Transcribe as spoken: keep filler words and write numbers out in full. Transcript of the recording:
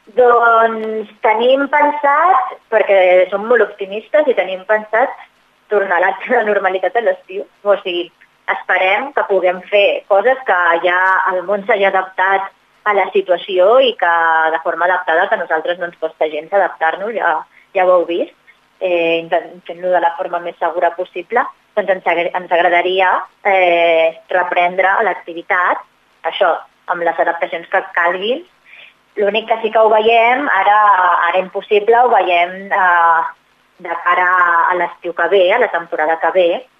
Doncs tenim pensat, perquè som molt optimistes i tenim pensat tornar a la normalitat a l'estiu. O sigui, esperem que puguem fer coses que ja el món s'hagi adaptat a la situació i que de forma adaptada, que a nosaltres no ens costa gens adaptar-nos, ja, ja ho heu vist, eh, fent-ho de la forma més segura possible, doncs ens, ens agradaria eh, reprendre l'activitat, això, amb les adaptacions que calguin. L'únic que sí que ho veiem, ara, ara impossible, ho veiem eh, de cara a l'estiu que ve, a la temporada que ve,